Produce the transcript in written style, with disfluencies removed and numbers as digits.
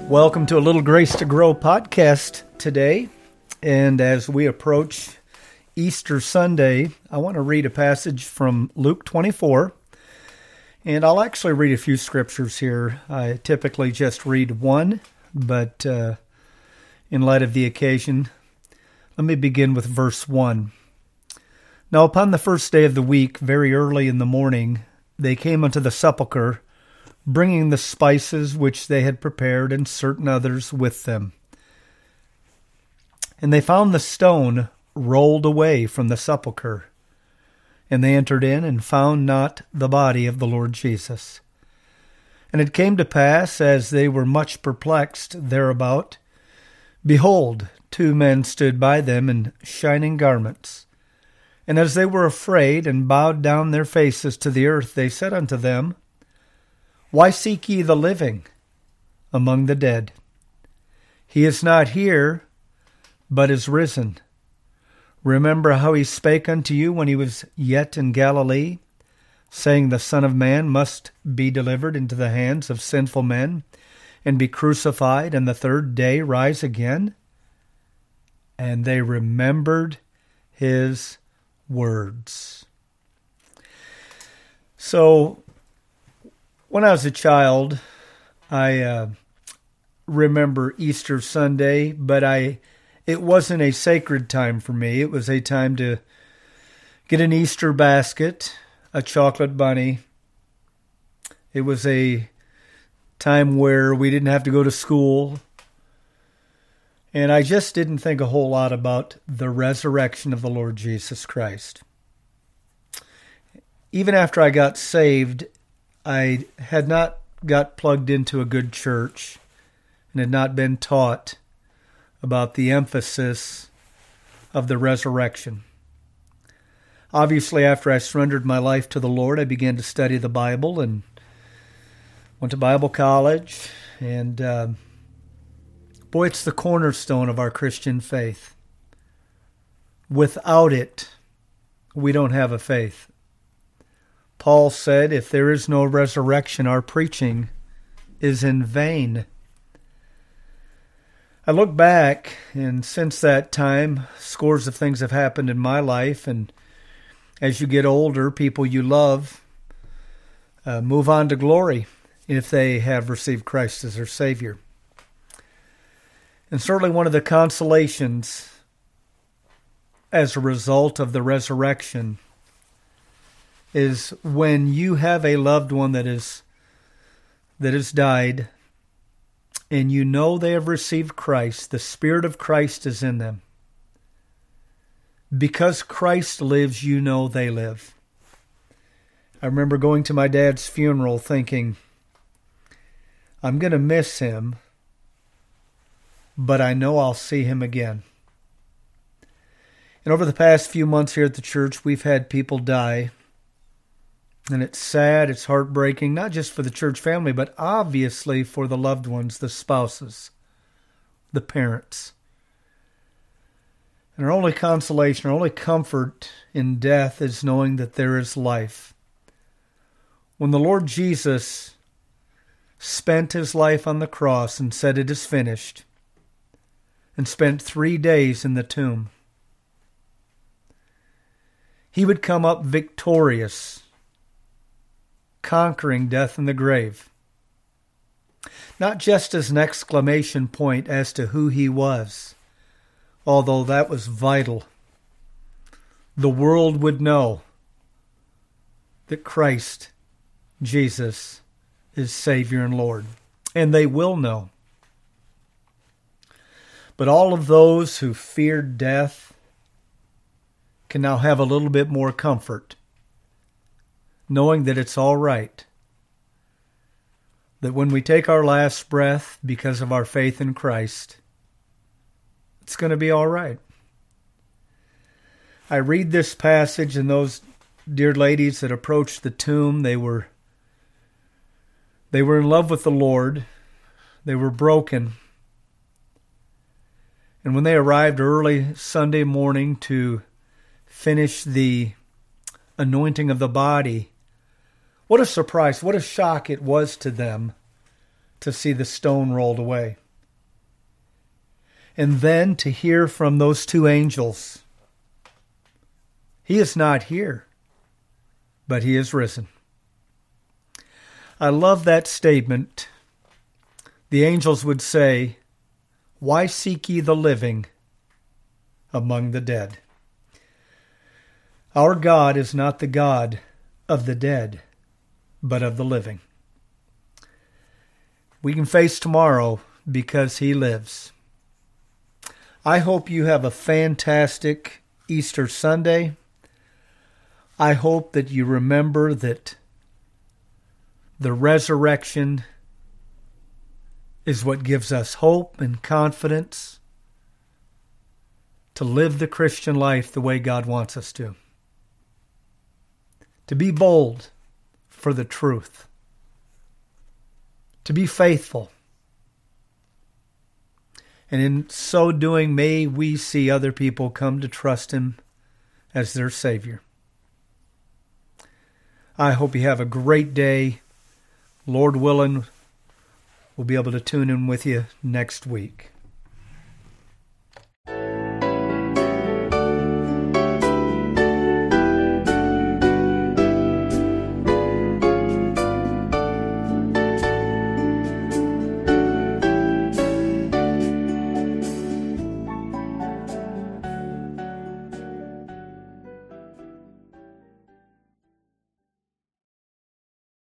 Welcome to a Little Grace to Grow podcast today. And as we approach Easter Sunday, I want to read a passage from Luke 24. And I'll actually read a few scriptures here. I typically just read one, but in light of the occasion, let me begin with verse 1. Now upon the first day of the week, very early in the morning, they came unto the sepulchre, bringing the spices which they had prepared, and certain others with them. And they found the stone rolled away from the sepulchre. And they entered in, and found not the body of the Lord Jesus. And it came to pass, as they were much perplexed thereabout, behold, two men stood by them in shining garments. And as they were afraid, and bowed down their faces to the earth, they said unto them, Why seek ye the living among the dead? He is not here, but is risen. Remember how he spake unto you when he was yet in Galilee, saying, The Son of Man must be delivered into the hands of sinful men, and be crucified, and the third day rise again? And they remembered his words. So, when I was a child, I remember Easter Sunday, but it wasn't a sacred time for me. It was a time to get an Easter basket, a chocolate bunny. It was a time where we didn't have to go to school. And I just didn't think a whole lot about the resurrection of the Lord Jesus Christ. Even after I got saved, I had not got plugged into a good church and had not been taught about the emphasis of the resurrection. Obviously, after I surrendered my life to the Lord, I began to study the Bible and went to Bible college. And boy, it's the cornerstone of our Christian faith. Without it, we don't have a faith. Paul said, if there is no resurrection, our preaching is in vain. I look back, and since that time, scores of things have happened in my life, and as you get older, people you love move on to glory if they have received Christ as their Savior. And certainly one of the consolations as a result of the resurrection is when you have a loved one that has died, and you know they have received Christ, the Spirit of Christ is in them. Because Christ lives, you know they live. I remember going to my dad's funeral thinking, I'm going to miss him, but I know I'll see him again. And over the past few months here at the church, we've had people die. And it's sad, it's heartbreaking, not just for the church family, but obviously for the loved ones, the spouses, the parents. And our only consolation, our only comfort in death is knowing that there is life. When the Lord Jesus spent his life on the cross and said it is finished, and spent 3 days in the tomb, he would come up victorious, conquering death and the grave. Not just as an exclamation point as to who he was, although that was vital. The world would know that Christ, Jesus, is Savior and Lord. And they will know. But all of those who feared death can now have a little bit more comfort, knowing that it's all right. That when we take our last breath because of our faith in Christ, it's going to be all right. I read this passage, and those dear ladies that approached the tomb, they were in love with the Lord. They were broken. And when they arrived early Sunday morning to finish the anointing of the body, what a surprise, what a shock it was to them to see the stone rolled away. And then to hear from those two angels, he is not here, but he is risen. I love that statement. The angels would say, "Why seek ye the living among the dead?" Our God is not the God of the dead, but of the living. We can face tomorrow because he lives. I hope you have a fantastic Easter Sunday. I hope that you remember that the resurrection is what gives us hope and confidence to live the Christian life the way God wants us to. To be bold for the truth. To be faithful. And in so doing, may we see other people come to trust him as their Savior. I hope you have a great day. Lord willing, we'll be able to tune in with you next week.